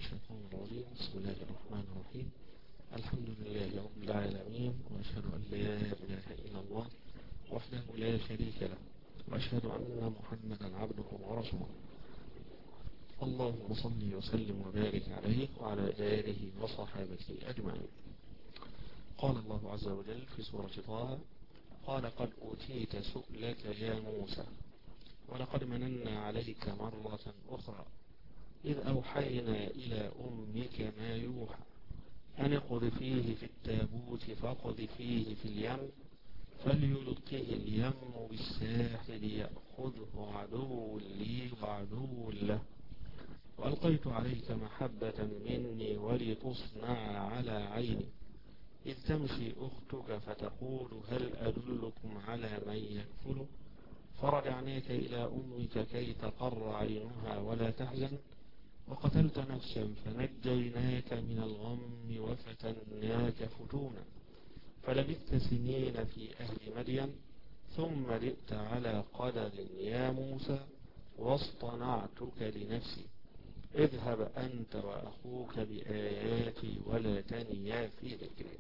الشيطان الرجيم. بسم الله الرحمن الرحيم. الحمد لله رب العالمين، وأشهد أن لا إله إلا الله وحده لا شريك له، وأشهد أن محمدا عبده ورسوله. اللهم صل وسلم وبارك عليه وعلى آله وصحابته أجمعين. قال الله عز وجل في سورة طه: قال قد أوتيت سؤلك يا موسى ولقد مننا عليك مرة أخرى إذ أوحينا إلى أمك ما يوحى أن اقذفيه في التابوت فاقذفيه في اليم فليلقه اليم بالساحل يأخذه عدو لي وعدو له وألقيت عليك محبة مني ولتصنع على عيني إذ تمشي أختك فتقول هل أدلكم على من يكفله فرجعناك إلى أمك كي تقر عينها ولا تحزن وقتلت نفسا فنجيناك من الغم وفتناك فتونا فلبثت سنين في أهل مدين ثم جئت على قدر يا موسى واصطنعتك لنفسي اذهب أنت وأخوك بآياتي ولا تنيا في ذكري.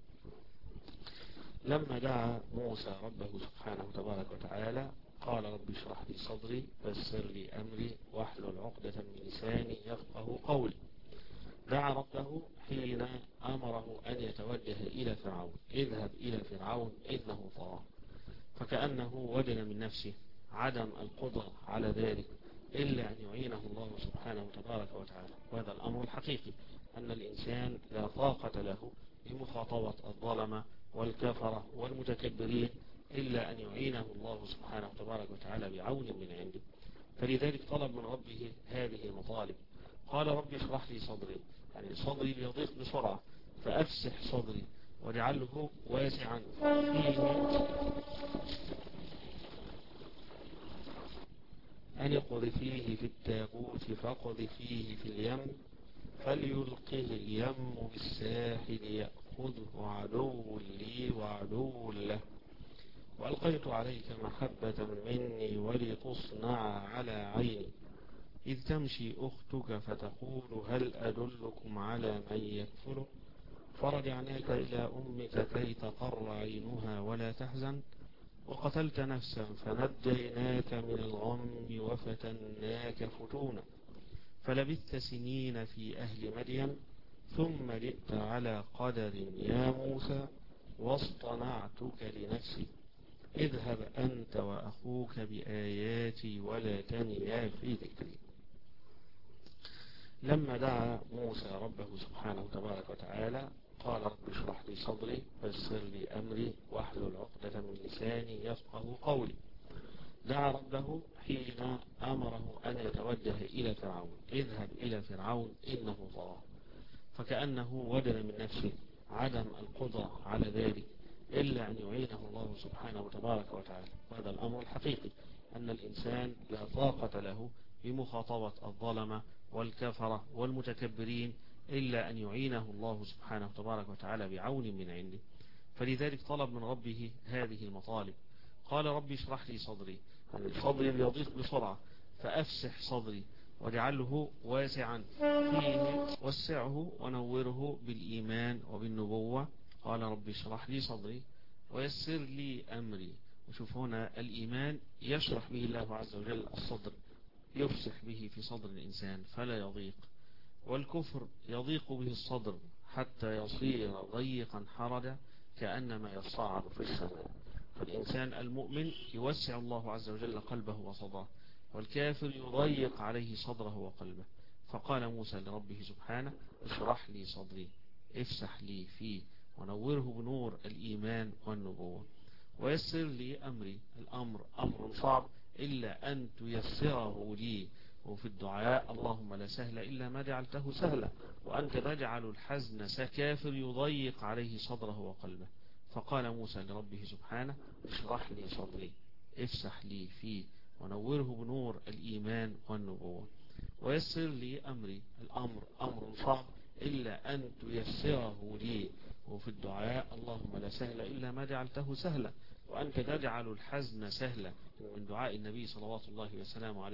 لما دعا موسى ربه سبحانه تبارك وتعالى قال رب اشرح لي صدري ويسر لي أمري واحلل عقدة من لساني يفقه قولي. دعا ربه حين أمره أن يتوجه إلى فرعون: اذهب إلى فرعون إنه طغى. فكأنه وجد من نفسه عدم القدرة على ذلك إلا أن يعينه الله سبحانه تبارك وتعالى. وهذا الأمر الحقيقي أن الإنسان لا طاقة له بمخاطبة الظلمة والكفرة والمتكبرين إلا أن يعينه الله سبحانه تبارك وتعالى بعون من عنده. فلذلك طلب من ربه هذه المطالب. قال رب اشرح لي صدري، يعني صدري بيضيق بسرعة، فأفسح صدري واجعله واسعا فيه أن اقذفيه في التابوت فاقذفيه في اليم فليلقه اليم بالساحل يأخذه عدو لي وعدو له وألقيت عليك محبة مني ولتصنع على عيني إذ تمشي أختك فتقول هل أدلكم على من يكفله فرجعناك إلى أمك كي تقر عينها ولا تحزن وقتلت نفسا فنجيناك من الغم وفتناك فتونا فلبثت سنين في أهل مدين ثم جئت على قدر يا موسى واصطنعتك لنفسي اذهب أنت وأخوك بآياتي ولا تنيا في ذكري. لما دعا موسى ربه سبحانه تبارك وتعالى قال رب اشرح لي صدري ويسر لي أمري واحلل عقدة من لساني يفقه قولي. دعا ربه حين أمره أن يتوجه إلى فرعون: اذهب إلى فرعون إنه طغى. فكأنه وجد من نفسه عدم القدرة على ذلك إلا أن يعينه الله سبحانه تبارك وتعالى. وهذا الأمر الحقيقي أن الإنسان لا طاقة له بمخاطبة الظلمة والكفرة والمتكبرين إلا أن يعينه الله سبحانه تبارك وتعالى بعون من عنده. فلذلك طلب من ربه هذه المطالب. قال رب اشرح لي صدري، يعني صدري يضيق بسرعة، فأفسح صدري واجعله واسعا فيه وسعه ونوره بالإيمان وبالنبوة. قال رب اشرح لي صدري ويسر لي أمري. وشوف هنا الإيمان يشرح به الله عز وجل الصدر، يفسح به في صدر الإنسان فلا يضيق، والكفر يضيق به الصدر حتى يصير ضيقا حرجا كأنما يصعد في السماء. فالإنسان المؤمن يوسع الله عز وجل قلبه وصدره، والكافر يضيق عليه صدره وقلبه. فقال موسى لربه سبحانه اشرح لي صدري، افسح لي فيه ونوره بنور الإيمان والنبوة، ويسر لي أمري. الأمر أمر صعب إلا أن تيسره لي. وفي الدعاء اللهم لا سهل إلا ما جعلته سهلا وأنت تجعل الحزن كافر يضيق عليه صدره وقلبه. فقال موسى لربه سبحانه اشرح لي صدري، افسح لي فيه ونوره بنور الإيمان والنبوة، ويسر لي أمري. الأمر أمر صعب إلا أن تيسره لي. وفي الدعاء اللهم لا سهل إلا ما جعلته سهلا وأنت تجعل الحزن سهلا. من دعاء النبي صلوات الله وسلامه عليه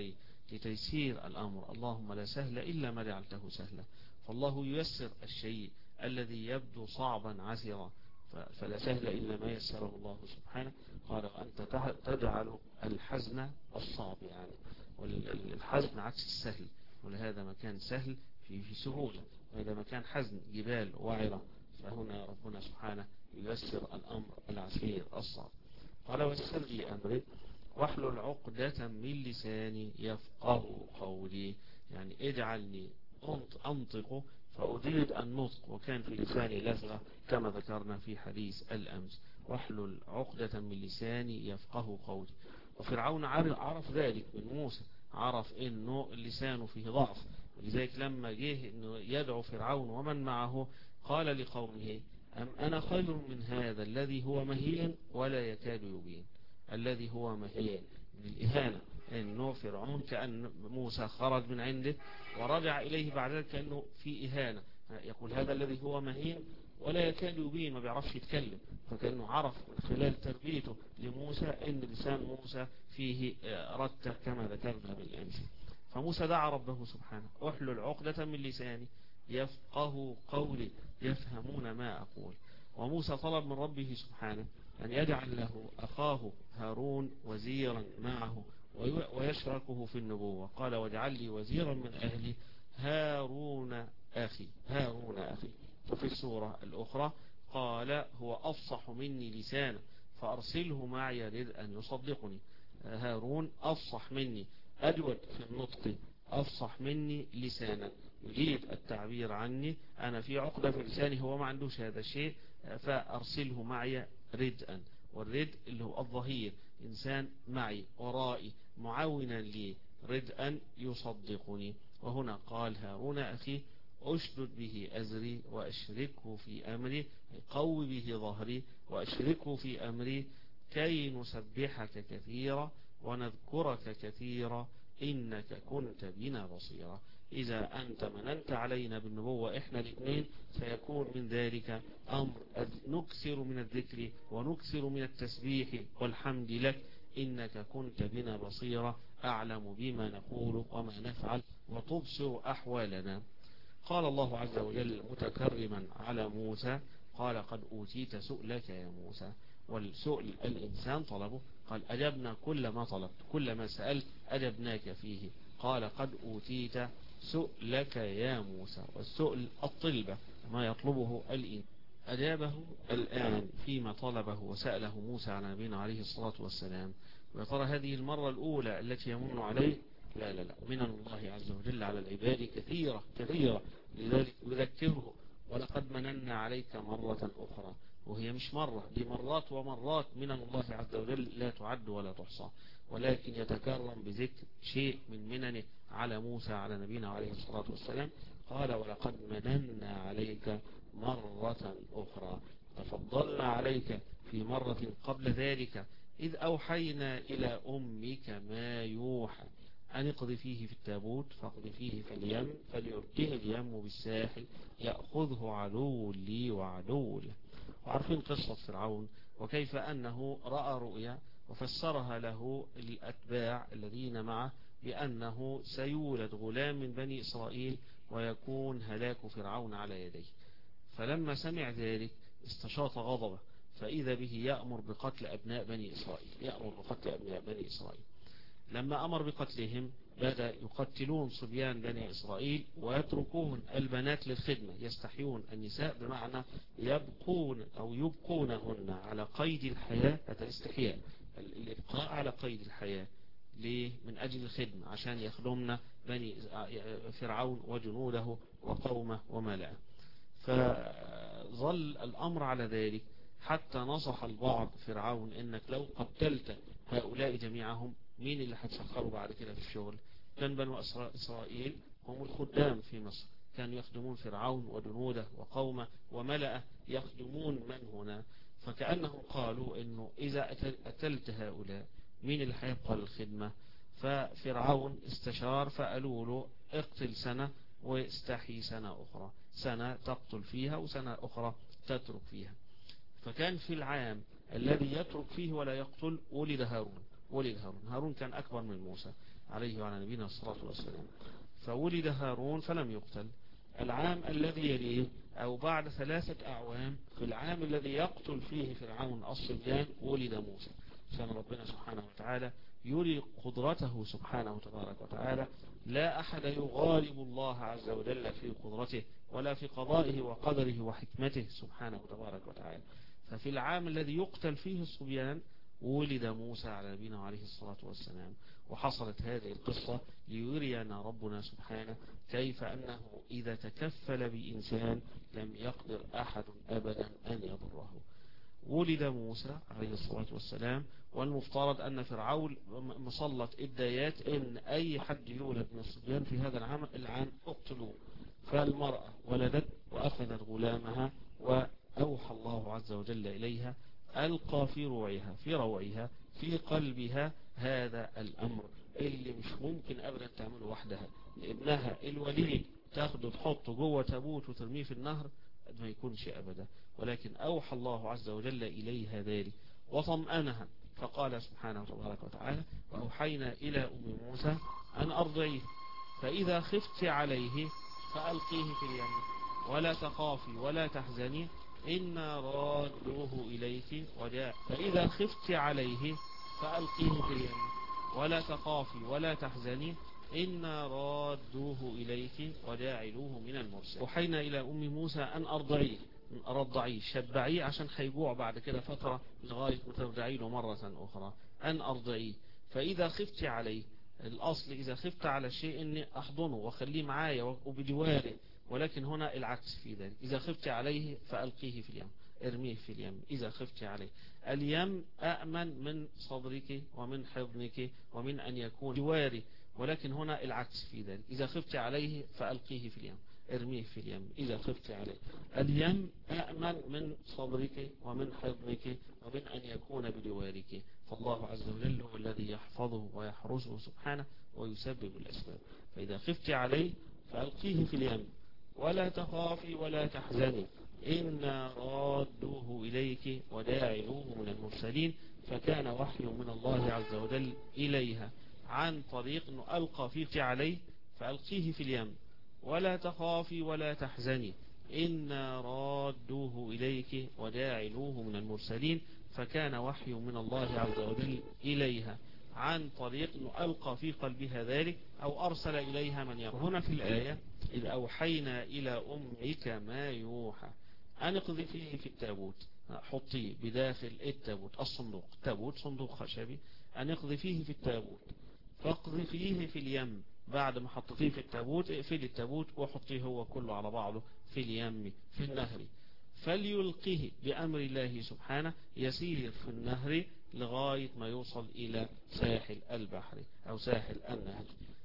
لتيسير الأمر. اللهم لا سهل إلا ما جعلته سهلا. فالله ييسر الشيء الذي يبدو صعبا عسيرا، فلا سهل إلا ما يسره الله سبحانه. قال وأنت تجعل الحزن الصعب، يعني والحزن عكس السهل، ولهذا مكان سهل في سهولة، وهذا مكان حزن جبال وعرة. فهنا ربنا سبحانه ييسر الأمر العسير الصعب. قال ويسر لي أمري واحلل عقدة من لساني يفقه قولي، يعني اجعلني أنطق فأجيد النطق، وكان في لساني لثغة كما ذكرنا في حديث الأمس. واحلل عقدة من لساني يفقه قولي. وفرعون عرف ذلك من موسى، عرف انه لسانه فيه ضعف، ولذلك لما جه انه يدعو فرعون ومن معه قال لقومه أنا خير من هذا الذي هو مهين ولا يكاد يبين. الذي هو مهين من الإهانة، انه فرعون كأن موسى خرج من عنده ورجع إليه بعد ذلك كأنه في إهانة، يقول هذا الذي هو مهين ولا يكاد يبين، ما بيعرفش يتكلم. فكأنه عرف من خلال تربيته لموسى ان لسان موسى فيه رتة كما ذكرنا بالأمس. فموسى دعا ربه سبحانه احلل عقدة من لساني يفقه قولي، يفهمون ما أقول. وموسى طلب من ربه سبحانه أن يجعل له أخاه هارون وزيرا معه ويشركه في النبوة. قال واجعل لي وزيرا من أهلي هارون أخي. وفي السورة الأخرى قال هو أفصح مني لسانا فأرسله معي يريد أن يصدقني. هارون أفصح مني، أجود في النطق، أفصح مني لسانا، يريد التعبير عني، أنا في عقدة في لساني، هو ما عندوش هذا الشيء، فأرسله معي ردءا. والرد اللي هو الظهير، إنسان معي ورائي معاونا لي، ردءا يصدقني. وهنا قال هارون أخي أشدد به أزري وأشركه في أمري، قوي به ظهري وأشركه في أمري كي نسبحك كثيرا ونذكرك كثيرا إنك كنت بنا بصيرا. إذا أنت مننت علينا بالنبوة إحنا الاثنين سيكون من ذلك أمر نكثر من الذكر ونكثر من التسبيح والحمد لك، إنك كنت بنا بصيرا، أعلم بما نقول وما نفعل وتبصر أحوالنا. قال الله عز وجل متكرما على موسى قال قد أوتيت سؤلك يا موسى. والسؤل الإنسان طلبه، قال أجبنا كل ما طلبت، كل ما سألت أجبناك فيه. قال قد أوتيت سؤلك يا موسى، والسؤل الطلبة ما يطلبه الإنسان. أجابه الآن فيما طلبه وسأله موسى عن نبينا عليه الصلاة والسلام. وترى هذه المرة الأولى التي يمن عليه؟ لا لا لا، من الله عز وجل على العباد كثيرة كثيرة، لذلك يذكره ولقد مننا عليك مرة أخرى. وهي مش مرة، دي مرات ومرات من الله عز وجل لا تعد ولا تحصى، ولكن يتكرم بذكر شيء من مننه على موسى على نبينا عليه الصلاة والسلام. قال ولقد مننا عليك مرة أخرى، تفضلنا عليك في مرة قبل ذلك إذ أوحينا إلى أمك ما يوحى أن اقذفيه في التابوت فاقذفيه في اليم فليلقيه اليم بالساحل يأخذه عدو لي وعدو له. وعارفين قصة فرعون وكيف أنه رأى رؤيا وفسرها له الأتباع الذين معه بأنه سيولد غلام من بني إسرائيل ويكون هلاك فرعون على يديه. فلما سمع ذلك استشاط غضبه، فإذا به يأمر بقتل أبناء بني إسرائيل. لما أمر بقتلهم بدأ يقتلون صبيان بني إسرائيل ويتركون البنات للخدمة، يستحيون النساء بمعنى يبقونهن على قيد الحياة، الاستحياء الإبقاء على قيد الحياة. ليه؟ من أجل الخدمة، عشان يخدمنا بني فرعون وجنوده وقومه وملأه. فظل الأمر على ذلك حتى نصح البعض فرعون إنك لو قتلت هؤلاء جميعهم مين اللي هتسخروا بعد كده في الشغل؟ كان بنو إسرائيل هم الخدام في مصر، كانوا يخدمون فرعون وجنوده وقومه وملأه، يخدمون من هنا. فكأنهم قالوا إنه إذا قتلت هؤلاء مين اللي هيبقى للخدمة؟ ففرعون استشار فقالوا له اقتل سنة واستحي سنة أخرى، سنة تقتل فيها وسنة أخرى تترك فيها. فكان في العام الذي يترك فيه ولا يقتل ولد هارون. هارون كان أكبر من موسى، عليه وعلى نبينا الصلاة والسلام. فولد هارون فلم يقتل. العام الذي يليه أو بعد 3 أعوام في العام الذي يقتل فيه فرعون الصبيان ولد موسى. عشان ربنا سبحانه وتعالى يري قدرته سبحانه وتبارك وتعالى. لا أحد يغالب الله عز وجل في قدرته ولا في قضائه وقدره وحكمته سبحانه وتبارك وتعالى. ففي العام الذي يقتل فيه الصبيان ولد موسى على نبينا عليه الصلاة والسلام. وحصلت هذه القصة ليرينا ربنا سبحانه كيف أنه إذا تكفل بإنسان لم يقدر أحد أبدا أن يضره. ولد موسى عليه الصلاة والسلام، والمفترض أن فرعون مسلط الدايات إن أي حد يولد من الصبيان في هذا العام اقتلوه. فالمرأة ولدت وأخذت غلامها، وأوحى الله عز وجل إليها ألقى في روعها في قلبها هذا الأمر اللي مش ممكن أبدا تعمله وحدها. ابنها الوليد تاخده تحطه جوه تابوت وترميه في النهر ما يكونش أبدا، ولكن أوحى الله عز وجل إليها ذلك وطمأنها. فقال سبحانه وتبارك وتعالى: وأوحينا إلى أم موسى أن أرضعيه فإذا خفت عليه فألقيه في اليم ولا تخافي ولا تحزني إنا رادوه إليك فإذا خفت عليه فألقيه في اليم ولا تخافي ولا تحزني إنا رادوه إليك وجاعلوه من المرسلين. أوحينا إلى أم موسى أن أرضعيه شبعيه عشان هيجوع بعد كده فترة لغاية ما ترجعي له مرة أخرى. أن أرضعيه فإذا خفت عليه، الأصل إذا خفت على شيء إني أحضنه وخليه معايا وبجواره، ولكن هنا العكس في ذلك. إذا خفت عليه فألقيه في اليم، ارميه في اليم. إذا خفت عليه، اليم أأمن من صدرك ومن حضنك ومن أن يكون جواري، ولكن هنا العكس في ذلك. إذا خفت عليه فألقيه في اليم، ارميه في اليم. إذا خفت عليه، اليم أأمن من صدرك ومن حضنك ومن أن يكون بجوارك. فالله عز وجل هو الذي يحفظه ويحرسه سبحانه ويسبب الأسباب. فإذا خفت عليه فألقيه في اليم ولا تخافي ولا تحزني إنا رادوه إليك وجاعلوه من المرسلين. فكان وحي من الله عز وجل إليها عن طريق أنه ألقى فيك عليه فألقيه في اليم ولا تخافي ولا تحزني إنا رادوه إليك وجاعلوه من المرسلين. فكان وحي من الله عز وجل إليها عن طريق أنه ألقى في قلبها ذلك أو أرسل إليها من يرى. هنا في الآية: إذ أوحينا إلى أمك ما يوحى أن اقذفيه في التابوت، حطيه بداخل التابوت الصندوق، تابوت صندوق خشبي، أن اقذفيه في التابوت فاقذفيه في اليم. بعد ما حطيه في التابوت اقفل التابوت وحطيه هو كله على بعضه في اليم في النهر فليلقه بأمر الله سبحانه، يسير في النهر لغاية ما يوصل إلى ساحل البحر أو ساحل النهر.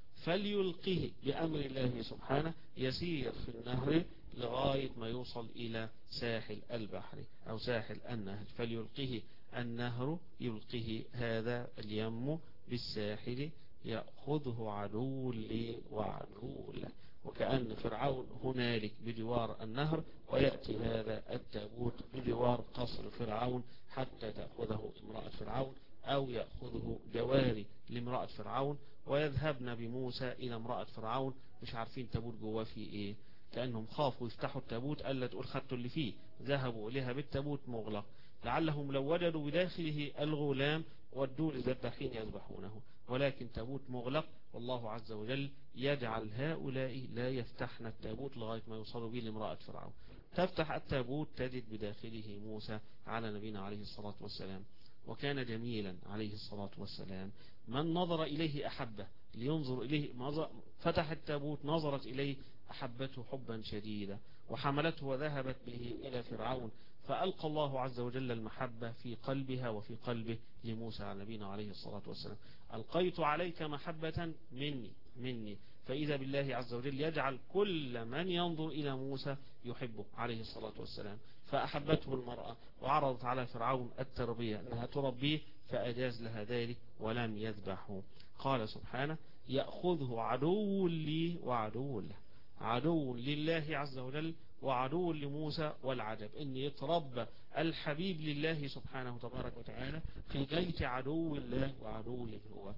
فليلقه بأمر الله سبحانه، يسير في النهر لغاية ما يوصل إلى ساحل البحر أو ساحل النهر. فليلقه النهر، يلقه هذا اليم بالساحل، يأخذه عدو لي وعدو له. وكأن فرعون هنالك بجوار النهر، ويأتي هذا التابوت بجوار قصر فرعون حتى تأخذه امرأة فرعون أو يأخذه جواري لامرأة فرعون، ويذهبن بموسى إلى امرأة فرعون مش عارفين تابوت جواه فيه إيه، كأنهم خافوا يفتحوا التابوت ألا تقول خدتوا اللي فيه. ذهبوا إليها بالتابوت مغلق لعلهم لو وجدوا بداخله الغلام ودوا للذباحين يذبحونه، ولكن تابوت مغلق. والله عز وجل يجعل هؤلاء لا يفتحن التابوت لغاية ما يوصلوا به لامرأة فرعون. تفتح التابوت تجد بداخله موسى على نبينا عليه الصلاة والسلام. وكان جميلا عليه الصلاة والسلام، من نظر إليه أحبه، لينظر إليه. فتح التابوت نظرت إليه أحبته حبا شديدا وحملته وذهبت به إلى فرعون، فألقى الله عز وجل المحبة في قلبها وفي قلبه لموسى على نبينا عليه الصلاة والسلام. ألقيت عليك محبة مني. فإذا بالله عز وجل يجعل كل من ينظر إلى موسى يحبه عليه الصلاة والسلام. فأحبته المرأة وعرضت على فرعون التربية أنها تربيه، فأجاز لها ذلك ولم يذبحه. قال سبحانه: يأخذه عدو لي وعدو له، عدو لله عز وجل وعدو لموسى. والعجب أن يتربى الحبيب لله سبحانه تبارك وتعالى في بيت عدو الله وعدو له هو.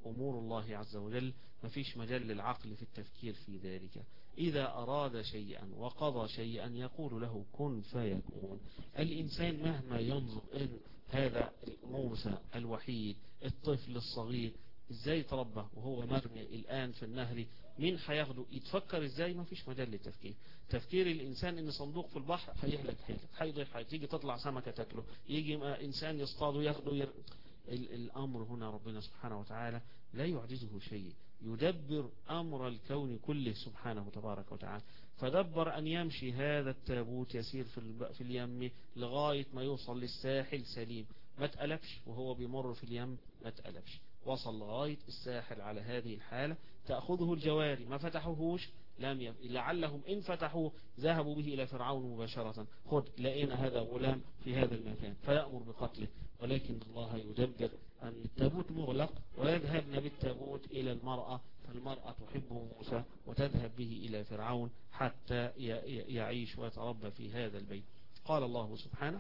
أمور الله عز وجل ما فيش مجال للعقل في التفكير في ذلك. إذا أراد شيئا وقضى شيئا يقول له كن فيكون. الإنسان مهما ينظر إن هذا موسى الوحيد الطفل الصغير إزاي تربى وهو مرمي الآن في النهر، مين هياخده يتفكر إزاي؟ ما فيش مجال للتفكير. تفكير الإنسان إن صندوق في البحر هيهلك هيضيع، تيجي تطلع سمكة تاكله، يجي إنسان يصطاده ياخده الأمر هنا ربنا سبحانه وتعالى لا يعجزه شيء، يدبر أمر الكون كله سبحانه تبارك وتعالى. فدبر أن يمشي هذا التابوت يسير في اليم لغاية ما يوصل للساحل سليم، ما تقلبش وهو بيمر في اليم، ما تقلبش، وصل لغاية الساحل على هذه الحالة. تأخذه الجواري، ما فتحوهوش، لعلهم إن فتحوه ذهبوا به إلى فرعون مباشرة، خذ لقينا هذا غلام في هذا المكان فيأمر بقتله. ولكن الله يدبر أن التابوت مغلق ويذهبن بالتابوت إلى المرأة، فالمرأة تحب موسى وتذهب به إلى فرعون حتى يعيش ويتربى في هذا البيت. قال الله سبحانه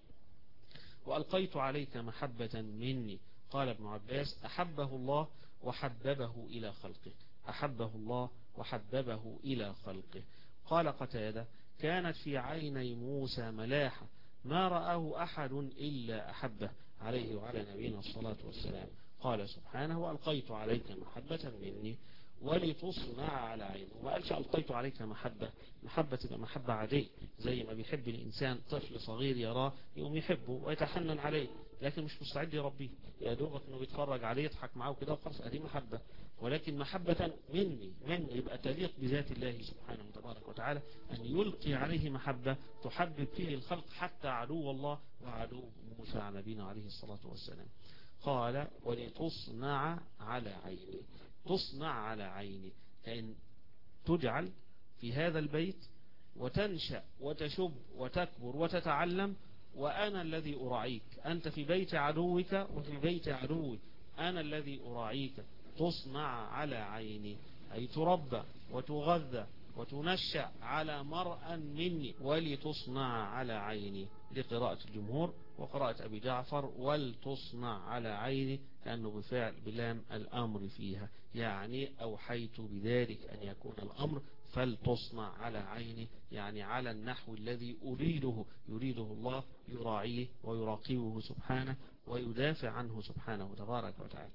وألقيت عليك محبة مني. قال ابن عباس أحبه الله وحببه إلى خلقه، أحبه الله وحببه إلى خلقه. قال قتادة كانت في عيني موسى ملاحة ما رآه أحد إلا أحبه عليه وعلى نبينا الصلاة والسلام. قال سبحانه وألقيت عليك محبة مني ولتصنع على عينه. وما قالش ألقيت عليك محبة تبقى محبة عادية زي ما بيحب الإنسان طفل صغير يراه يقوم يحبه ويتحنن عليه، لكن مش مستعد يربيه، يا دوبك انه بيتفرج عليه يضحك معاه كده وخلاص، ادي محبة. ولكن محبة مني يبقى تليق بذات الله سبحانه وتبارك وتعالى أن يلقي عليه محبة تحبب فيه الخلق حتى عدو الله وعدو موسى على نبينا عليه الصلاة والسلام. قال ولتصنع على عيني، تصنع على عيني كأن تجعل في هذا البيت وتنشأ وتشب وتكبر وتتعلم، وأنا الذي أراعيك، أنت في بيت عدوك وفي بيت عدوي، أنا الذي أراعيك. تصنع على عيني أي تربى وتغذى وتنشأ على مرأى مني، ولتصنع على عيني لقراءة الجمهور وقراءة أبي جعفر ولتصنع على عيني كأنه بفعل بلام الأمر فيها، يعني أوحيت بذلك أن يكون الأمر فلتصنع على عيني، يعني على النحو الذي يريده الله، يراعيه ويراقبه سبحانه ويدافع عنه سبحانه تبارك وتعالى.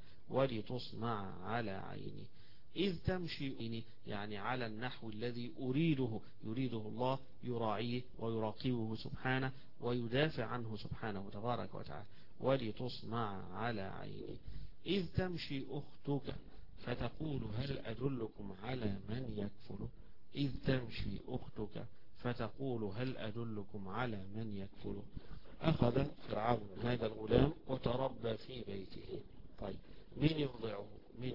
ولتصنع على عيني إذ تمشي، يعني على النحو الذي يريده الله، يراعيه ويراقبه سبحانه ويدافع عنه سبحانه تبارك وتعالى. ولتصنع على عيني إذ تمشي أختك فتقول هل أدلكم على من يكفله. إذ تمشي أختك فتقول هل أدلكم على من يكفله. أخذ فرعون هذا الغلام وتربى في بيته. طيب مين يرضعه؟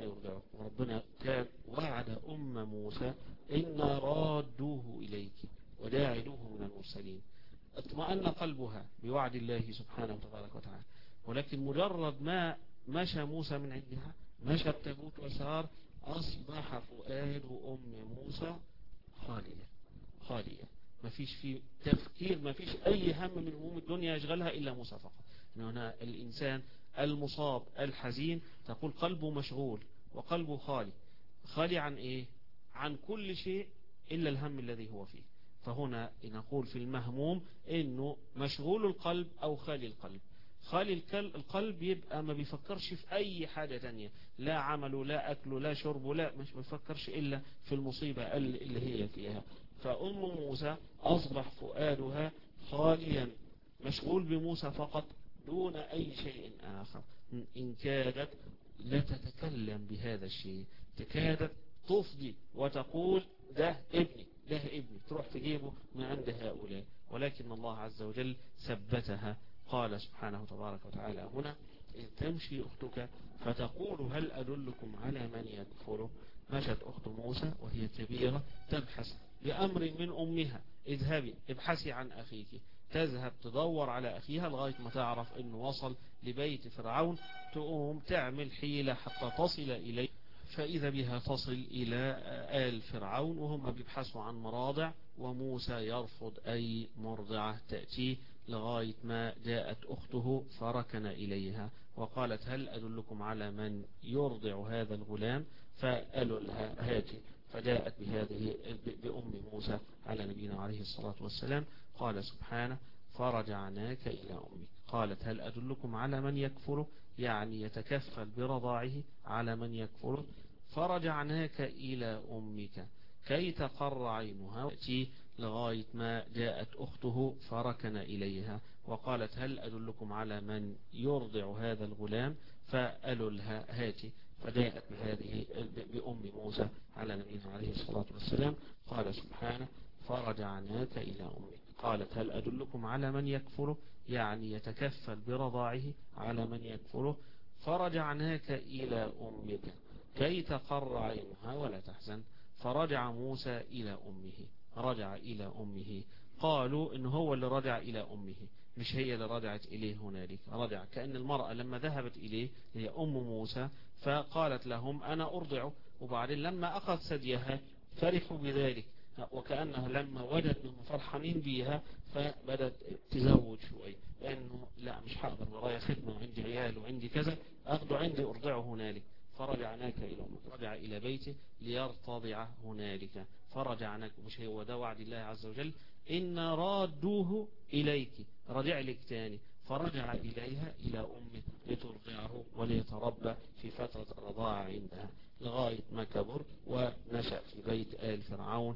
ربنا كان وعد موسى إن رادوه إليك وداعلوه من المرسلين. اطمأن قلبها بوعد الله سبحانه وتبارك وتعالى، ولكن مجرد ما مشى موسى من عندها، مشى التابوت وسار، أصبح فؤاد موسى خالية، ما فيش فيه تفكير، ما فيش أي هم من هموم الدنيا يشغلها إلا موسى فقط. هنا الإنسان المصاب الحزين تقول قلبه مشغول وقلبه خالي عن إيه؟ عن كل شيء إلا الهم الذي هو فيه. فهنا نقول في المهموم إنه مشغول القلب أو خالي القلب. خالي القلب يبقى ما بيفكرش في أي حاجة تانية، لا عمله لا أكله لا شربه، لا مش بيفكرش إلا في المصيبة اللي هي فيها. فأم موسى أصبح فؤادها خاليا مشغول بموسى فقط دون أي شيء آخر. إن كادت لتتكلم بهذا الشيء، تكادت تفضي وتقول ده ابني تروح تجيبه من عند هؤلاء، ولكن الله عز وجل ثبتها. قال سبحانه تبارك وتعالى هنا إذ تمشي أختك فتقول هل أدلكم على من يكفره. مشت أخت موسى وهي كبيرة تبحث بأمر من أمها، اذهبي ابحثي عن أخيك. تذهب تدور على أخيها لغاية ما تعرف أنه وصل لبيت فرعون، تقوم تعمل حيلة حتى تصل إليه فإذا بها تصل إلى آل فرعون وهم بيبحثوا عن مراضع، وموسى يرفض أي مرضعة تأتيه لغاية ما جاءت أخته فركن إليها وقالت هل أدلكم على من يرضع هذا الغلام؟ فقالوا لها هاتي، فجاءت بأم موسى على نبينا عليه الصلاة والسلام. قال سبحانه فرجعناك إلى أمك. قالت هل أدلكم على من يكفله، يعني يتكفل برضاعه على من يكفله. فرجعناك إلى أمك كي تقر عينها وتأتي لغاية ما جاءت أخته فركن إليها وقالت هل أدلكم على من يرضع هذا الغلام؟ فقالوا لها هاتي، فجاءت بأم موسى على نبينا عليه الصلاة والسلام. قال سبحانه فرجعناك إلى أمك. قالت هل أدلكم على من يكفله، يعني يتكفل برضاعه على من يكفله. فرجعناك إلى أمك كي تقر عينها ولا تحزن. فرجع موسى إلى أمه، رجع إلى أمه. قالوا إن هو اللي رجع إلى أمه، مش هي اللي رجعت إليه. هنالك رجع كأن المرأة لما ذهبت إليه هي أم موسى فقالت لهم أنا أرضعه، وبعدين لما أخذ ثديها فرحوا بذلك، وكأنها لما وجدت انهم فرحانين بيها فبدت تزوج شوية، لأنه لا مش هقدر ورايا خدمة وعندي عيال وعندي كذا، أخذه عندي أرضعه هنالك. فرجعناك إلى أمك، رجع إلى بيته ليرتضع هنالك. فرجعناك، مش هو ده وعد الله عز وجل إن رادوه إليك، رجع لك تاني. فرجع إليها إلى أمه لترضعه وليتربى في فترة الرضاعة عندها لغاية ما كبر ونشأ في بيت آل فرعون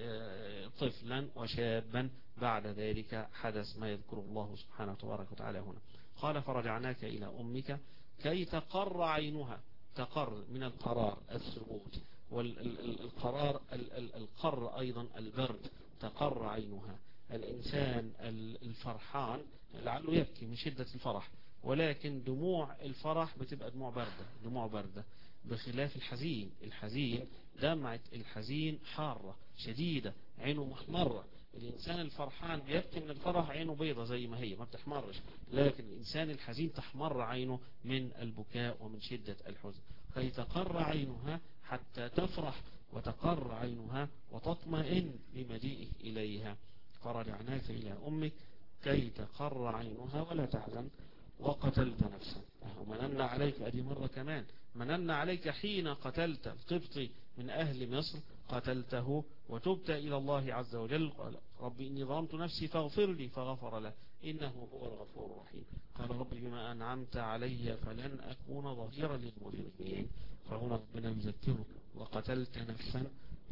طفلا وشابا. بعد ذلك حدث ما يذكره الله سبحانه وتبارك وتعالى هنا. قال فرجعناك إلى أمك كي تقر عينها. تقر من القرار الثبوت، والقرار القر أيضا البرد. تقر عينها، الإنسان الفرحان لعله يبكي من شدة الفرح، ولكن دموع الفرح بتبقى دموع باردة، دموع باردة، بخلاف الحزين. الحزين دمعة الحزين حارة شديدة، عينه محمرة. الإنسان الفرحان بيبكي من الفرح عينه بيضة زي ما هي ما بتحمرش، لكن الإنسان الحزين تحمر عينه من البكاء ومن شدة الحزن. كي تقر عينها حتى تفرح وتقر عينها وتطمئن بمجيئه إليها. فرجعناك إلى أمك كي تقر عينها ولا تحزن وقتلت نفسا. ومننا عليك أدي مرة كمان، مننا عليك حين قتلت القبطي من أهل مصر، قتلته وتبت إلى الله عز وجل. قال رب إني ظلمت نفسي فاغفر لي، فغفر له إنه هو الغفور الرحيم. قال رب بما أنعمت علي فلن أكون ظهيرا للمجرمين. فهنا ربنا يذكره وقتلت نفسا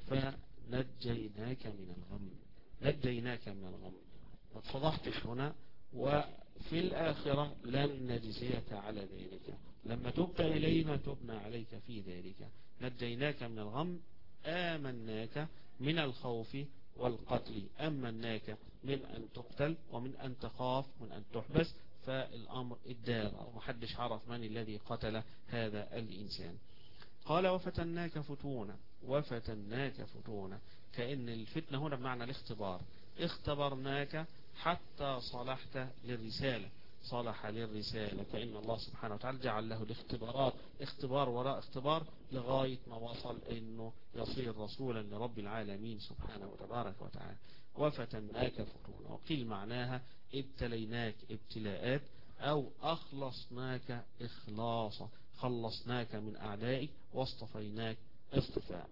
فنجيناك من الغم، نجيناك من الغم. ما اتفضحتش هنا، وفي الآخرة لن نجزيك على ذلك. لما تبت إلينا تبنا عليك في ذلك. نجيناك من الغم، آمناك من الخوف والقتل. أمناك من أن تقتل ومن أن تخاف من أن تحبس، فالأمر الدار محدش عرف من الذي قتل هذا الإنسان. قال وفتناك فتونا، وفتناك فتونا، كأن الفتنة هنا بمعنى الاختبار. اختبرناك حتى صلحت للرسالة، صلح للرسالة، فإن الله سبحانه وتعالى جعل له الاختبارات اختبار وراء اختبار لغاية ما وصل إنه يصير رسولا لرب العالمين سبحانه وتبارك وتعالى. وفتناك فتونا، وقيل معناها ابتليناك ابتلاءات، أو أخلصناك إخلاصا، خلصناك من أعدائك واصطفيناك اصطفاء.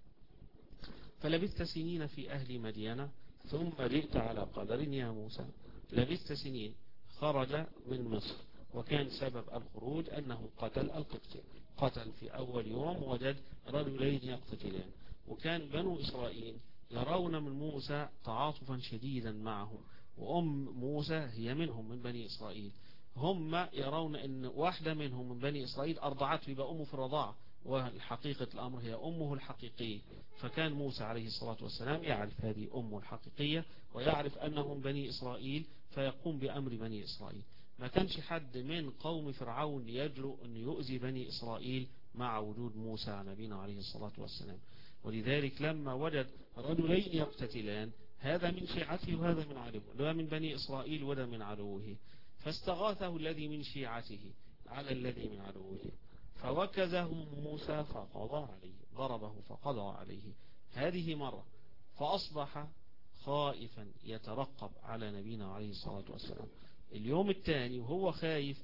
فلبثت سنين في أهل مدينة ثم جئت على قدر يا موسى. لبثت سنين، خرج من مصر، وكان سبب الخروج أنه قتل القبطي. قتل في أول يوم وجد رجلين يقتتلان، وكان بنو إسرائيل يرون من موسى تعاطفا شديدا معهم، وأم موسى هي منهم من بني إسرائيل. هم يرون أن واحدة منهم من بني إسرائيل أرضعته، يبقى أمه في الرضاعة، والحقيقة الأمر هي أمه الحقيقية. فكان موسى عليه الصلاة والسلام يعرف هذه أمه الحقيقية، ويعرف أنهم بني إسرائيل، فيقوم بأمر بني إسرائيل. ما كانش حد من قوم فرعون يجرؤ أن يؤذي بني إسرائيل مع وجود موسى نبينا عليه الصلاة والسلام. ولذلك لما وجد رجلين يقتتلان، هذا من شيعته وهذا من عدوه، ده من بني إسرائيل وده من عدوه، فاستغاثه الذي من شيعته على الذي من عدوه، فوكزه موسى فقضى عليه، ضربه فقضى عليه. هذه مرة، فأصبح خائفا يترقب على نبينا عليه الصلاة والسلام. اليوم الثاني وهو خايف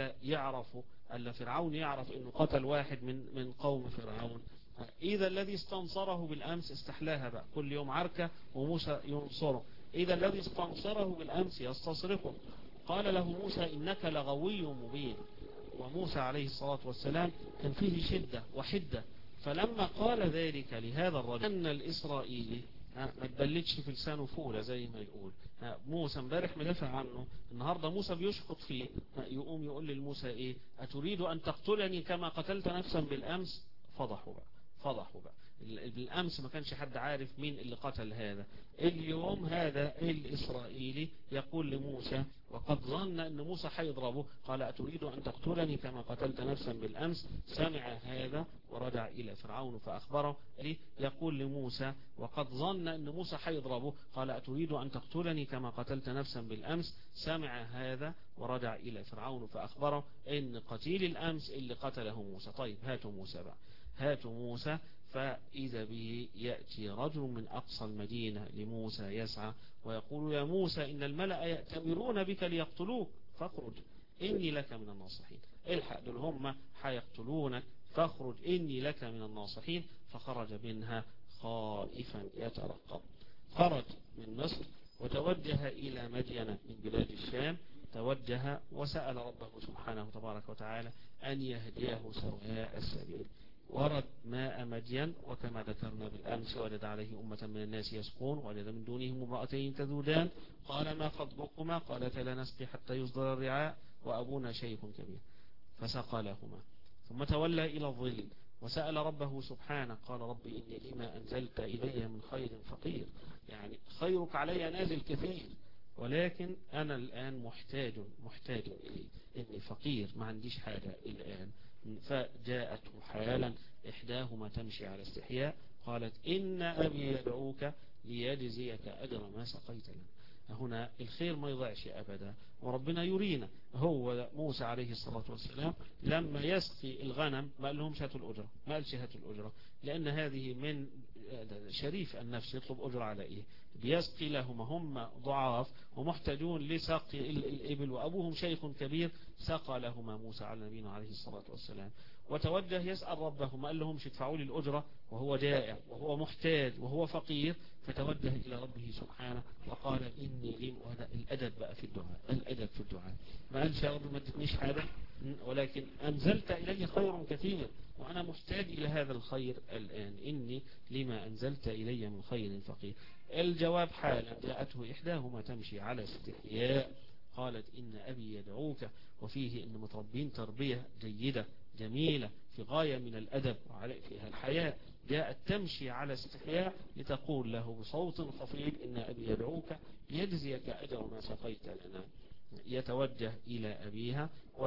ألا فرعون يعرف أنه قتل واحد من قوم فرعون. إذا الذي استنصره بالأمس استحلاها بقى، كل يوم عركة وموسى ينصره. إذا الذي استنصره بالأمس يستصرخه. قال له موسى إنك لغوي مبين. وموسى عليه الصلاة والسلام كان فيه شدة وحدة. فلما قال ذلك لهذا الرجل أن الإسرائيلي ما تبلتش في لسانه فولة زي ما يقول. موسى امبارح مدافع عنه، النهاردة موسى بيشخط فيه، يقوم يقول للموسى ايه؟ أتريد أن تقتلني كما قتلت نفسا بالأمس؟ فضحوا بقى. بالأمس ما كانش حد عارف مين اللي قتل هذا. اليوم هذا الإسرائيلي يقول لموسى وقد ظن أن موسى حيضربه، قال أتريد أن تقتلني كما قتلت نفسا بالأمس؟ سمع هذا ورجع إلى فرعون فأخبره. يقول لموسى وقد ظن أن موسى حيضربه، قال أتريد أن تقتلني كما قتلت نفسا بالأمس؟ سمع هذا ورجع إلى فرعون فأخبره إن قتيل الأمس اللي قتله موسى. طيب هاتوا موسى بقى، هاتوا موسى. فإذا به يأتي رجل من أقصى المدينة لموسى يسعى ويقول يا موسى إن الملأ يأتمرون بك ليقتلوك فاخرج إني لك من الناصحين. الحق دول هم حيقتلونك فاخرج إني لك من الناصحين. فخرج منها خائفا يترقب. خرج من مصر وتوجه إلى مدين من بلاد الشام. توجه وسأل ربه سبحانه تبارك وتعالى أن يهديه سواء السبيل. ورد ماء مدين، وكما ذكرنا بالأمس وجد عليه أمة من الناس يسقون، وجد من دونهم امرأتين تذودان. قال ما خطبكما؟ قالتا لا نسقي حتى يصدر الرعاء وأبونا شيخ كبير. فسقى لهما ثم تولى إلى الظل وسأل ربه سبحانه. قال رب إني لما أنزلت إلي من خير فقير. يعني خيرك علي نازل كثير، ولكن أنا الآن محتاج إليه، إني فقير ما عنديش حاجة الآن. فجاءته حالا إحداهما تمشي على استحياء قالت إن أبي يدعوك ليجزيك أجر ما سقيت لنا. هنا الخير ما يضيعش أبدا، وربنا يرينا. هو موسى عليه الصلاة والسلام لما يسقي الغنم ما قالهمش هاتوا الأجرة، ما قالش هاتوا الأجرة، لأن هذه من شريف النفس يطلب أجرة على إيه؟ بيسقي لهم، هم ضعاف ومحتاجون لسقي الإبل وأبوهم شيخ كبير. سقى لهما موسى على نبينا عليه الصلاة والسلام وتوجه يسأل ربه، ما قال لهمش ادفعوا لي الأجرة وهو جائع وهو محتاج وهو فقير. فتوجه إلى ربه سبحانه وقال إني لم. الأدب بقى في الدعاء، الأدب في الدعاء. ما قالش يا رب ما ادتنيش حاجة، ولكن أنزلت إلي خير كثير وأنا محتاج إلى هذا الخير الآن. إني لما أنزلت إلي من خير فقير. الجواب حالا جاءته إحداهما تمشي على استحياء قالت إن أبي يدعوك. وفيه إن متربين تربية جيدة جميلة في غاية من الأدب وعلى فيها الحياة. جاءت تمشي على استحياء لتقول له بصوت خفيف إن أبي يدعوك ليجزيك أجر ما سقيت لنا. يتوجه إلى أبيها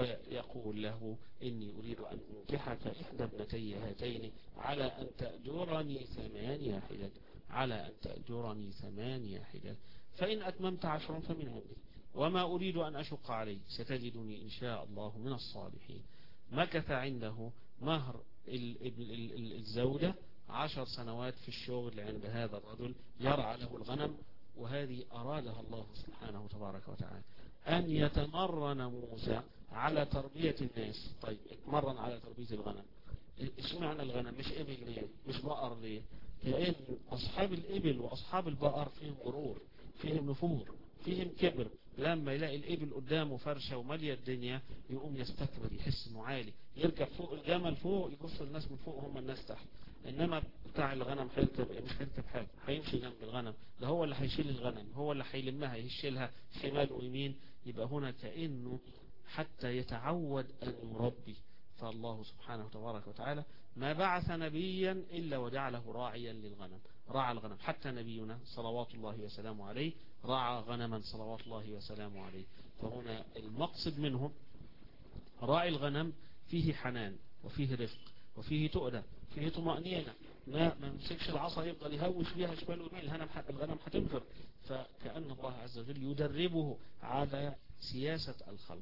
ويقول له إني أريد أن أنكحك إحدى ابنتي هاتين على أن تأجرني 8 حجج، على أن تأجرني 8 حجج، فإن أتممت 10 فمن عندي وما أريد أن أشق عليه ستجدني إن شاء الله من الصالحين. مكث عنده مهر الزوجة 10 سنوات في الشغل عند هذا الرجل يرعى له الغنم. وهذه أرادها الله سبحانه تبارك وتعالى أن يتمرن موسى على تربية الناس. طيب اتمرن على تربية الغنم. ايش معنى الغنم؟ مش إبل ليه؟ مش بقر ليه؟ لأن أصحاب الإبل وأصحاب البقر فيهم غرور، فيهم نفور، فيهم كبر. لما يلاقي الإبل قدامه فرشة ومالية الدنيا يقوم يستكبر، يحس انه عالي، يركب فوق الجمل فوق يبص الناس من فوق هم الناس تحت. إنما بتاع الغنم هيركب مش هيركب حاجة، هيمشي جنب الغنم، ده هو اللي هيشيل الغنم، هو اللي هيلمها يشيلها شمال ويمين. يبقى هنا كأنه حتى يتعود أن يربي. فالله سبحانه تبارك وتعالى ما بعث نبيا إلا وجعله راعيا للغنم، راعى الغنم. حتى نبينا صلوات الله وسلامه عليه راعى غنما صلوات الله وسلامه عليه. فهنا المقصد منه راعي الغنم فيه حنان وفيه رفق وفيه تؤدى فيه طمأنينة. ما مسكش العصا يفضل يهوش بيها شمال ويمين، الغنم هتنفر. فكأن الله عز وجل يدربه على سياسة الخلق،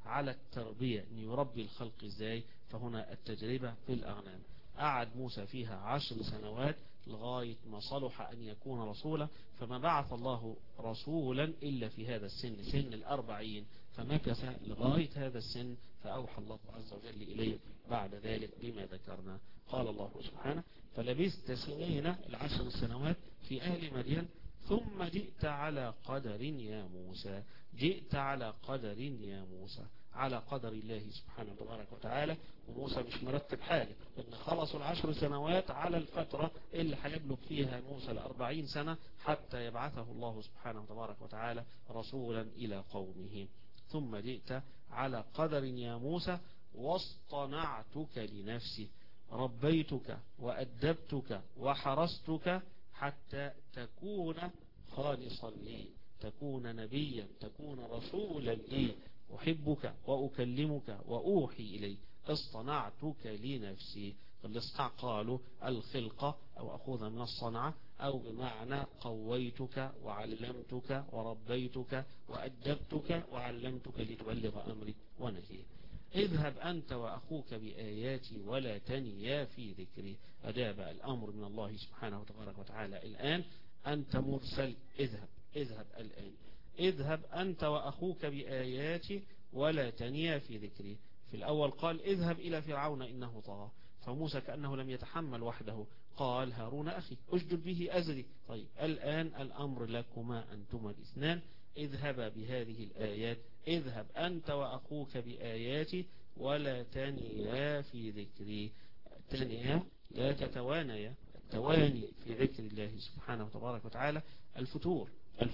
على التربية، أن يربي الخلق إزاي. فهنا التجربة في الأغنام، قعد موسى فيها 10 سنوات لغاية ما صلح أن يكون رسولا، فما بعث الله رسولا إلا في هذا السن، سن 40، فمكث لغاية هذا السن، فأوحى الله عز وجل إليه بعد ذلك بما ذكرنا. قال الله سبحانه: فلبثت سنين، 10 سنوات في أهل مدين، ثم جئت على قدر يا موسى. جئت على قدر يا موسى، على قدر الله سبحانه وتبارك وتعالى. وموسى مش مرتب حاجة، إن خلصوا 10 سنوات على الفترة اللي هيبلغ فيها موسى 40 سنة حتى يبعثه الله سبحانه وتبارك وتعالى رسولا إلى قومه. ثم جئت على قدر يا موسى واصطنعتك لنفسي، ربيتك وأدبتك وحرستك حتى تكون خالصا لي، تكون نبيا، تكون رسولا لي، أحبك وأكلمك وأوحي إلي. اصطنعتك لنفسي. الاصطناع قالوا الخلقة أو أخوذها من الصنعة، أو بمعنى قويتك وعلمتك وربيتك وأدبتك وعلمتك لتبلغ أمري ونهي. اذهب أنت وأخوك بآياتي ولا تنيا في ذكري. أجاب الأمر من الله سبحانه وتبارك وتعالى الآن: أنت مرسل، اذهب الآن، اذهب أنت وأخوك بآياتي ولا تنيا في ذكري. في الأول قال: اذهب إلى فرعون إنه طغى، فموسى كأنه لم يتحمل وحده، قال: هارون أخي أشدد به أزري. طيب الآن الأمر لكما أنتما الاثنان، اذهبا بهذه الآيات، اذهب أنت وأخوك بآياتي ولا تنيا في ذكري. تنيا لا تتوانيا، التواني في ذكر الله سبحانه وتبارك وتعالى الفتور،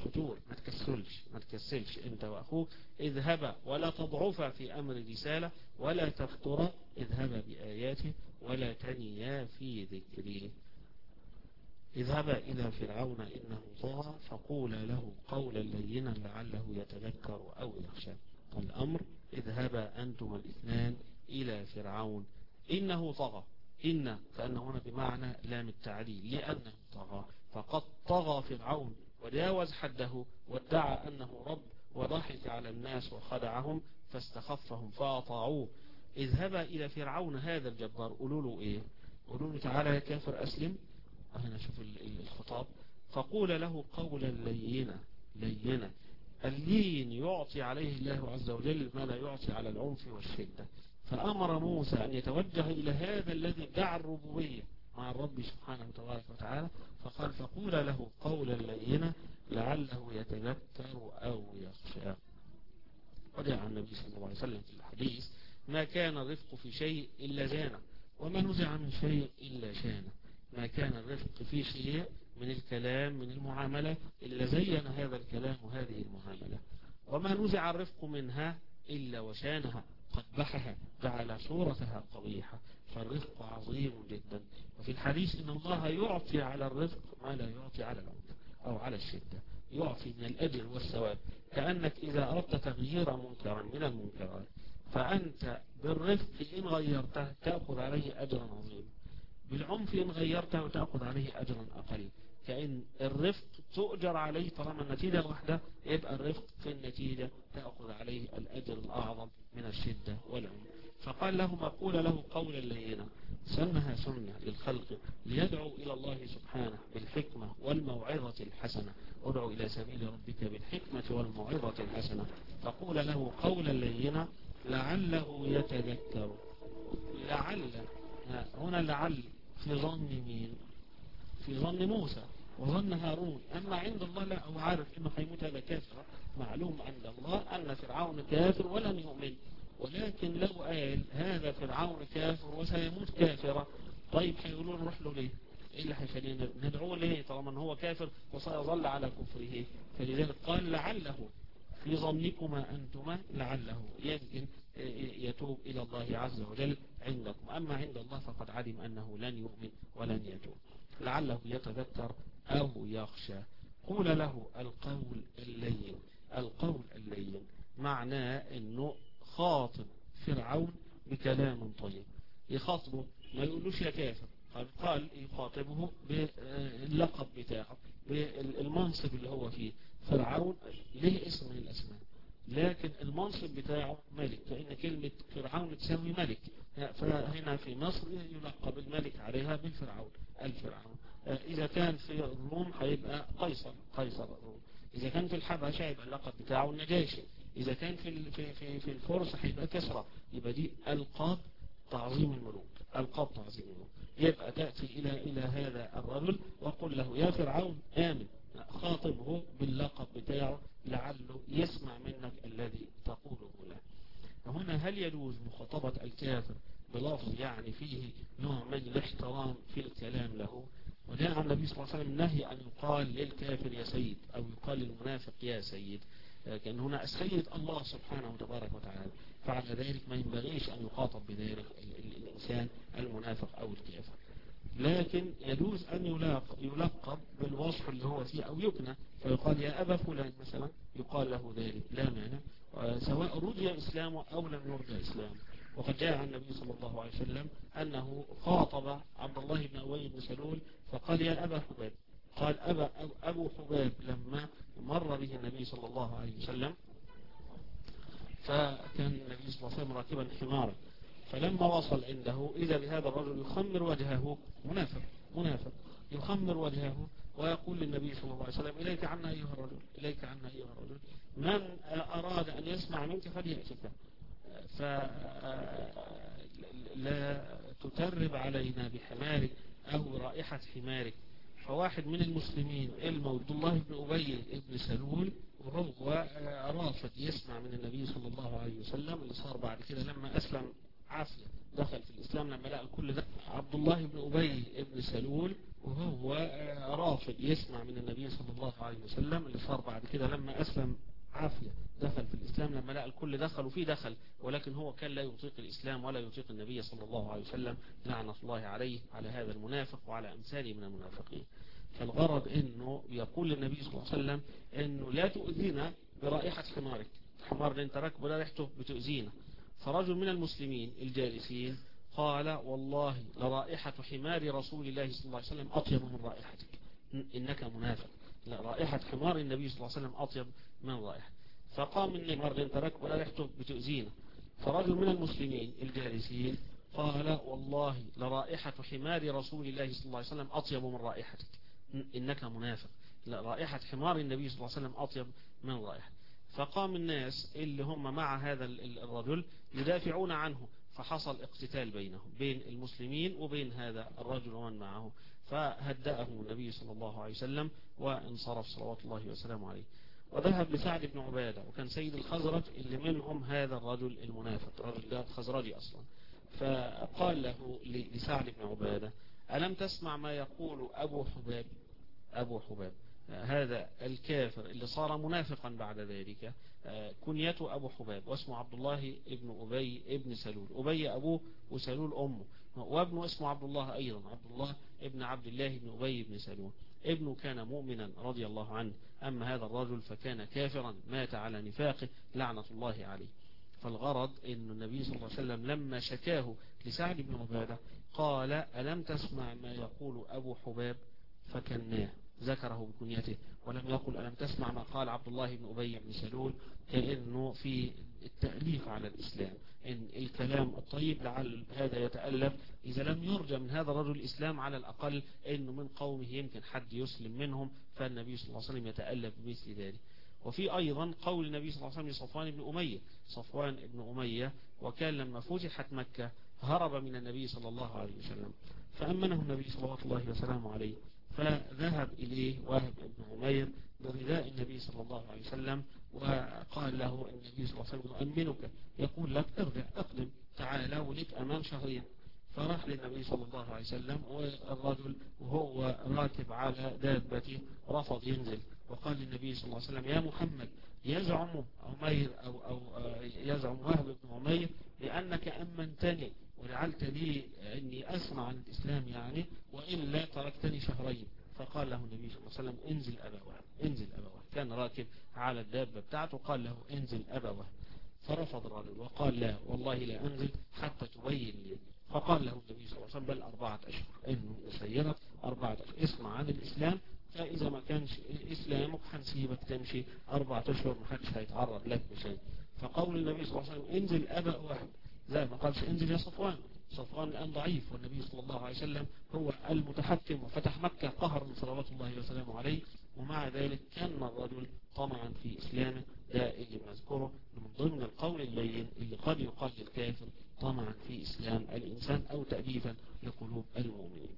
ما تكسلش انت واخوك. اذهبا ولا تضعفا في امر الرسالة ولا تفترا، اذهبا بآياته ولا تنيا في ذكري. اذهبا الى فرعون انه طغى فقولا له قولا لينا لعله يتذكر او يخشى. الامر: اذهبا انتما الاثنان الى فرعون انه طغى. إن كأنه هنا بمعنى لام التعليل، لأنه طغى، فقد طغى فرعون وجاوز حده وادعى أنه رب وضحك على الناس وخدعهم فاستخفهم فأطاعوه. اذهبا إلى فرعون هذا الجبار، قولوا له إيه؟ قولوا له: تعالى يا كافر أسلم. هنا شوف الخطاب: فقول له قولا لينا. اللين يعطي عليه الله عز وجل ما لا يعطي على العنف والشدة. فأمر موسى أن يتوجه إلى هذا الذي ادعى الربوبية مع الرب سبحانه وتبارك وتعالى، فقال: فقول له قولا لينا لعله يتذكر أو يخشى. وجاء النبي صلى الله عليه وسلم في الحديث: ما كان الرفق في شيء إلا زانه، وما نزع من شيء إلا شانه. ما كان الرفق في شيء من الكلام من المعاملة إلا زين هذا الكلام وهذه المعاملة، وما نزع الرفق منها إلا وشانها، قبحها، جعل صورتها قبيحة. فالرفق عظيم جدا. وفي الحديث إن الله يعطي على الرفق ما لا يعطي على العنف أو على الشدة، يعطي من الأجر والثواب. كأنك إذا أردت تغيير منكرا من المنكرات فأنت بالرفق إن غيرته تأخذ عليه أجرا عظيما، بالعنف إن غيرته تأخذ عليه أجرا أقل. كأن الرفق تؤجر عليه طالما النتيجة الوحدة، يبقى الرفق في النتيجة تأخذ عليه الأجر الأعظم من الشدة والعنف. فقال لهم: أقول له قولا لينا. سنها سنة للخلق ليدعو إلى الله سبحانه بالحكمة والموعظة الحسنة. ادعو إلى سبيل ربك بالحكمة والموعظة الحسنة. فقول له قولا لينا لعله يتذكر. لعل هنا لعل في ظن مين؟ في ظن موسى وظن هارون. أما عند الله لا، هو عارف إنه هيموت هذا كافر، معلوم عند الله أن فرعون كافر ولن يؤمن. ولكن لو قال هذا فرعون كافر وسيموت كافرا، طيب هيقولوا نروح له ليه؟ إيه اللي هيخلينا ندعوه ليه طالما هو كافر وسيظل على كفره؟ فلذلك قال لعله في ظنكما أنتما، لعله يمكن يتوب إلى الله عز وجل عندكم، أما عند الله فقد علم أنه لن يؤمن ولن يتوب. لعله يتذكر أو يخشى. قول له القول اللين. القول اللين معناه أنه خاطب فرعون بكلام طيب، يخاطبه ما يقولوش يا كافر، قال يخاطبه باللقب بتاعه بالمنصب اللي هو فيه. فرعون له اسم من الأسماء، لكن المنصب بتاعه ملك، فإن كلمة فرعون تساوي ملك. فهنا في مصر يلقب الملك عليها بالفرعون، الفرعون. إذا كان في الروم هيبقى قيصر، قيصر الروم. إذا كان في الحبشة هيبقى اللقب بتاعه النجاشي. إذا كان في الفرس هيبقى كسرى. يبقى دي ألقاب تعظيم الملوك، ألقاب تعظيم الملوك. يبقى تأتي إلى هذا الرجل وقل له يا فرعون آمن، خاطبه باللقب بتاعه لعله يسمع منك الذي تقوله له. فهنا هل يجوز مخاطبة الكافر بلفظ يعني فيه نوع من الاحترام في الكلام له؟ وجاء عن النبي صلى الله عليه وسلم نهي أن يقال للكافر يا سيد، أو يقال للمنافق يا سيد، كأن هنا السيد الله سبحانه وتبارك وتعالى. فعلى ذلك ما ينبغيش أن يخاطب بذلك الإنسان المنافق أو الكافر. لكن يجوز أن يلقب بالوصف اللي هو فيه أو يكنى، فيقال يا أبا فلان مثلا، يقال له ذلك لا مانع، سواء رجي إسلامه أو لم يرجى إسلامه. وقد جاء عن النبي صلى الله عليه وسلم أنه خاطب عبد الله بن أبي بن سلول فقال يا أبا حباب. قال أبو حباب لما مر به النبي صلى الله عليه وسلم، فكان النبي صلى الله عليه وسلم راكبا حمارا، فلما وصل عنده إذا بهذا الرجل يخمر وجهه، منافق يخمر وجهه ويقول للنبي صلى الله عليه وسلم إليك عنا أيها الرجل، إليك عنا أيها الرجل، من أراد أن يسمع منك فليأتك، فلا تترب علينا بحمارك أو رائحة حمارك. فواحد من المسلمين عبد الله بن أبي بن سلول، وهو رافض يسمع من النبي صلى الله عليه وسلم، اللي صار بعد كده لما أسلم عافية دخل في الإسلام لما لقى الكل ده. عبد الله بن أبي بن سلول وهو رافض يسمع من النبي صلى الله عليه وسلم، اللي صار بعد كده لما أسلم عافية دخل في الإسلام لما لقى الكل دخلوا فيه دخل، ولكن هو كان لا يطيق الإسلام ولا يطيق النبي صلى الله عليه وسلم، لعنة الله عليه على هذا المنافق وعلى أمثاله من المنافقين. فالغرض انه يقول للنبي صلى الله عليه وسلم انه لا تؤذينا برائحة حمارك، الحمار اللي انت راكبه ده ريحته بتؤذينا. فرجل من المسلمين الجالسين قال والله لرائحة حمار رسول الله صلى الله عليه وسلم أطيب من رائحتك، إنك منافق، لا رائحة حمار النبي صلى الله عليه وسلم أطيب من رائحة. فقام الحمار اللي انت راكبه ده ريحته بتؤذينا. فرجل من المسلمين الجالسين قال والله لرائحة حمار رسول الله صلى الله عليه وسلم أطيب من رائحتك، إنك منافق، لا رائحة حمار النبي صلى الله عليه وسلم أطيب من رائحة. فقام الناس اللي هم مع هذا الرجل يدافعون عنه، فحصل اقتتال بينهم، بين المسلمين وبين هذا الرجل ومن معه، فهدأه النبي صلى الله عليه وسلم وانصرف صلوات الله وسلامه عليه. وذهب لسعد بن عبادة، وكان سيد الخزرج اللي منهم هذا الرجل المنافق، الرجل ده خزرجي أصلا. فقال له لسعد بن عبادة ألم تسمع ما يقول أبو حباب؟ أبو حباب هذا الكافر اللي صار منافقا بعد ذلك، كنيته أبو حباب، واسمه عبد الله ابن أبي ابن سلول، أبي أبوه وسلول أمه، وابنه اسمه عبد الله أيضا، عبد الله ابن عبد الله ابن أبي ابن سلول. ابنه كان مؤمنا رضي الله عنه، أما هذا الرجل فكان كافرا مات على نفاقه لعنة الله عليه. فالغرض أن النبي صلى الله عليه وسلم لما شكاه لسعد بن عبادة قال ألم تسمع ما يقول أبو حباب؟ فكناه، ذكره بكنيته، ولم يقل ألم تسمع ما قال عبد الله بن أبي بن سلول، كأنه في التأليف على الإسلام، إن الكلام الطيب لعل هذا يتألف إذا لم يرجى من هذا الرجل الإسلام، على الأقل إنه من قومه يمكن حد يسلم منهم، فالنبي صلى الله عليه وسلم يتألف بمثل ذلك. وفي أيضا قول النبي صلى الله عليه وسلم لصفوان بن أمية، صفوان بن أمية وكان لما فتحت مكة هرب من النبي صلى الله عليه وسلم، فأمنه النبي صلى الله وسلامه عليه، فذهب إليه واهب بن عمير برداء النبي صلى الله عليه وسلم، وقال له النبي صلى الله عليه وسلم أؤمنك، يقول لك ارجع أقدم تعالى ولك أمان شهرين. فراح للنبي صلى الله عليه وسلم، والرجل وهو راكب على دابته رفض ينزل، وقال للنبي صلى الله عليه وسلم يا محمد يزعم عمير أو يزعم وهب بن عمير لأنك أمنتني وجعلت لي أني أسمع عن الإسلام يعني، وإلا تركتني شهرين. فقال له النبي صلى الله عليه وسلم انزل أبا وهب، انزل أبا وهب، كان راكب على الدابة بتاعته، قال له انزل أبا وهب، فرفض الرجل وقال لا والله لا أنزل حتى تبين لي. فقال له النبي صلى الله عليه وسلم بل 4 أشهر، إنه يسيرك 4 أشهر، اسمع عن الإسلام فإذا ما كانش إسلامك هنسيبك تمشي 4 أشهر محدش هيتعرض لك بشيء. فقول النبي صلى الله عليه وسلم انزل أبا واحد، زي ما قالش انزل يا صفوان. صفوان الآن ضعيف، والنبي صلى الله عليه وسلم هو المتحكم وفتح مكة قهرا صلوات الله وسلامه عليه، ومع ذلك كان الرجل طمعا في إسلامه. ده اللي مذكره من ضمن القول اللين اللي قد يقال للكافر طمعا في إسلام الإنسان أو تأليفا لقلوب المؤمنين.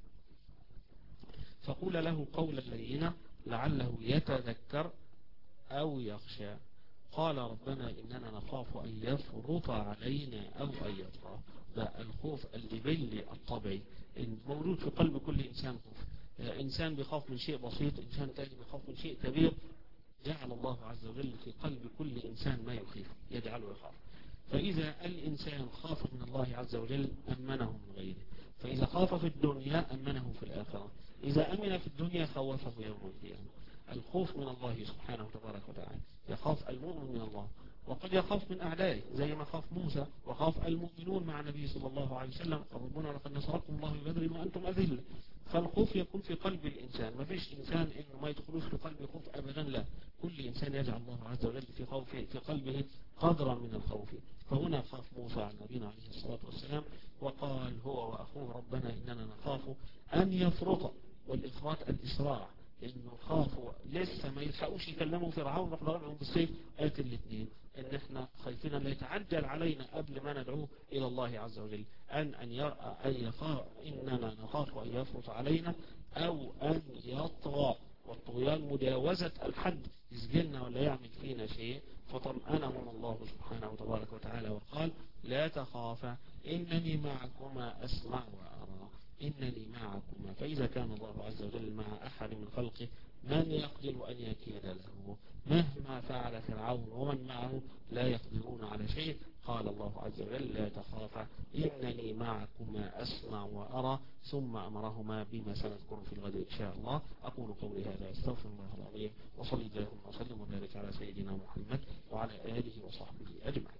فقول له قولا لينا لعله يتذكر أو يخشى. قال ربنا إننا نخاف أن يفرط علينا أو أن يطغى. ده الخوف الجبلي الطبيعي موجود في قلب كل إنسان. خوف إنسان بيخاف من شيء بسيط، إنسان تاني بيخاف من شيء كبير. جعل الله عز وجل في قلب كل إنسان ما يخيف يجعله يخاف. فإذا الإنسان خاف من الله عز وجل أمنه من غيره، فإذا خاف في الدنيا أمنه في الآخرة، إذا أمن في الدنيا خوفه يوم القيامة. الخوف من الله سبحانه تبارك وتعالى، يخاف المؤمن من الله، وقد يخاف من أعدائه زي ما خاف موسى وخاف المؤمنون مع النبي صلى الله عليه وسلم. ربنا لقد نصركم الله ببدر وأنتم أذلة. فالخوف يكون في قلب الإنسان، ما فيش إنسان إنه ما يدخلوش في قلبه خوف أبدا، لا، كل إنسان يجعل الله عز وجل في قلبه قدرا من الخوف. فهنا خاف موسى عن نبينا عليه الصلاة والسلام وقال هو وأخوه ربنا إننا نخاف أن يفرط، والإفراط الإسراع، إنه خافوا لسه ما يلحقوش يكلموا فرعون راح ضربهم بالسيف. قاتل الاثنين إن إحنا خايفين أن يتعجل علينا قبل ما ندعوه إلى الله عز وجل أن يخاف، إننا نخاف أن يفرط علينا أو أن يطغى. والطغيان مجاوزة الحد، يسجلنا ولا يعمل فينا شيء. فطمأنهم الله سبحانه وتبارك وتعالى وقال لا تخافا إنني معكما أسمع وأرى. إنني معكما، فإذا كان الله عز وجل مع أحد من خلقه من يقدر أن يكيد له؟ مهما فعل فرعون ومن معه لا يقدرون على شيء. قال الله عز وجل لا تخافا إنني معكما أسمع وأرى، ثم أمرهما بما سنذكر في الغد إن شاء الله. أقول قولي هذا أستغفر الله العظيم، وصلي اللهم وسلم وبارك على سيدنا محمد وعلى آله وصحبه أجمعين.